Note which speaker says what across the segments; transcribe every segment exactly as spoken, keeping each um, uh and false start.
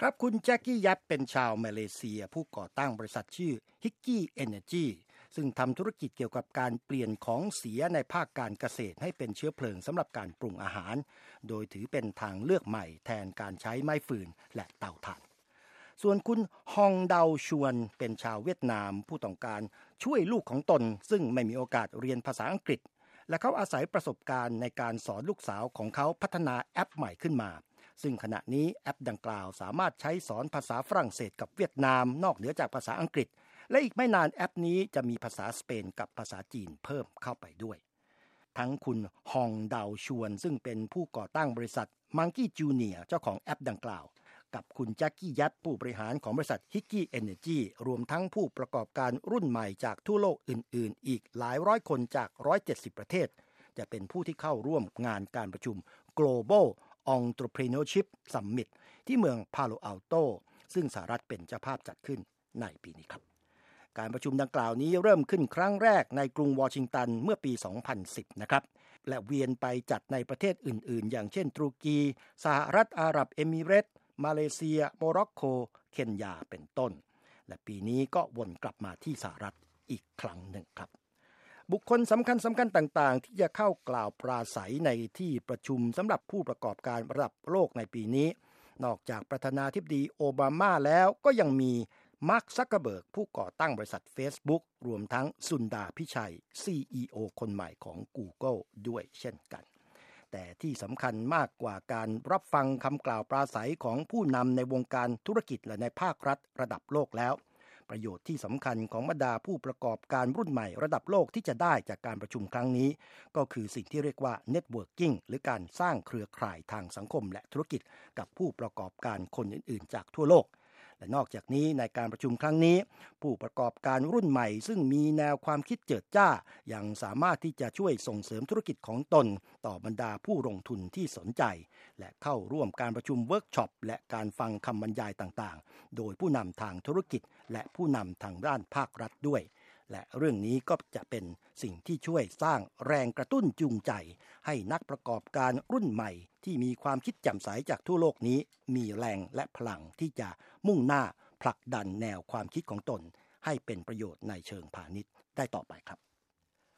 Speaker 1: ครับคุณแจ็คกี้ยับเป็นชาวมาเลเซียผู้ก่อตั้งบริษัทชื่อ Hikky Energy ซึ่งทำธุรกิจเกี่ยวกับการเปลี่ยนของเสียในภาคการเกษตรให้เป็นเชื้อเพลิงสำหรับการปรุงอาหารโดยถือเป็นทางเลือกใหม่แทนการใช้ไม้ฟืนและเตาถ่านส่วนคุณฮองเดาชวนเป็นชาวเวียดนามผู้ต้องการช่วยลูกของตนซึ่งไม่มีโอกาสเรียนภาษาอังกฤษและเขาอาศัยประสบการณ์ในการสอนลูกสาวของเขาพัฒนาแอปใหม่ขึ้นมาซึ่งขณะนี้แอปดังกล่าวสามารถใช้สอนภาษาฝรั่งเศสกับเวียดนามนอกเหนือจากภาษาอังกฤษและอีกไม่นานแอปนี้จะมีภาษาสเปนกับภาษาจีนเพิ่มเข้าไปด้วยทั้งคุณฮองเดาชวนซึ่งเป็นผู้ก่อตั้งบริษัท Monkey Junior เจ้าของแอปดังกล่าวกับคุณแจ็คกี้ยัตผู้บริหารของบริษัท Hikky Energy รวมทั้งผู้ประกอบการรุ่นใหม่จากทั่วโลกอื่นๆอีกหลายร้อยคนจากหนึ่งร้อยเจ็ดสิบประเทศจะเป็นผู้ที่เข้าร่วมงานการประชุม Global Entrepreneurship Summit ที่เมืองพาโลอัลโตซึ่งสหรัฐเป็นเจ้าภาพจัดขึ้นในปีนี้ครับการประชุมดังกล่าวนี้เริ่มขึ้นครั้งแรกในกรุงวอชิงตันเมื่อปี สองพันสิบ นะครับและเวียนไปจัดในประเทศอื่นๆอย่างเช่นตุรกีสหรัฐอาหรับเอมิเรตส์มาเลเซียโมร็อกโกเคนยาเป็นต้นและปีนี้ก็วนกลับมาที่สหรัฐอีกครั้งหนึ่งครับบุคคลสำคัญสำคัญต่างๆที่จะเข้ากล่าวปราศัยในที่ประชุมสำหรับผู้ประกอบการระดับโลกในปีนี้นอกจากประธานาธิบดีโอบามาแล้วก็ยังมีมาร์ค ซักเคอร์เบิร์กผู้ก่อตั้งบริษัท Facebook รวมทั้งสุนดาพิชัย ซี อี โอ คนใหม่ของ Google ด้วยเช่นกันแต่ที่สำคัญมากกว่าการรับฟังคำกล่าวปราศัยของผู้นำในวงการธุรกิจและในภาครัฐระดับโลกแล้วประโยชน์ที่สำคัญของบรรดาผู้ประกอบการรุ่นใหม่ระดับโลกที่จะได้จากการประชุมครั้งนี้ก็คือสิ่งที่เรียกว่า Networking หรือการสร้างเครือข่ายทางสังคมและธุรกิจกับผู้ประกอบการคนอื่นๆจากทั่วโลกและนอกจากนี้ในการประชุมครั้งนี้ผู้ประกอบการรุ่นใหม่ซึ่งมีแนวความคิดเจิดจ้ายังสามารถที่จะช่วยส่งเสริมธุรกิจของตนต่อบรรดาผู้ลงทุนที่สนใจและเข้าร่วมการประชุมเวิร์กช็อปและการฟังคำบรรยายต่างๆโดยผู้นำทางธุรกิจและผู้นำทางด้านภาครัฐด้วยและเรื่องนี้ก็จะเป็นสิ่งที่ช่วยสร้างแรงกระตุ้นจูงใจให้นักประกอบการรุ่นใหม่ที่มีความคิดแจ่มใสจากทั่วโลกนี้มีแรงและพลังที่จะมุ่งหน้าผลักดันแนวความคิดของตนให้เป็นประโยชน์ในเชิงพาณิชย์ได้ต่อไปครับ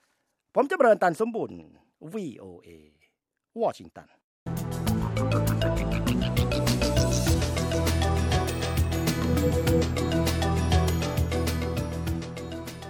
Speaker 1: ผมจะเจริญตันสมบุญ วี โอ เอ วอชิงตัน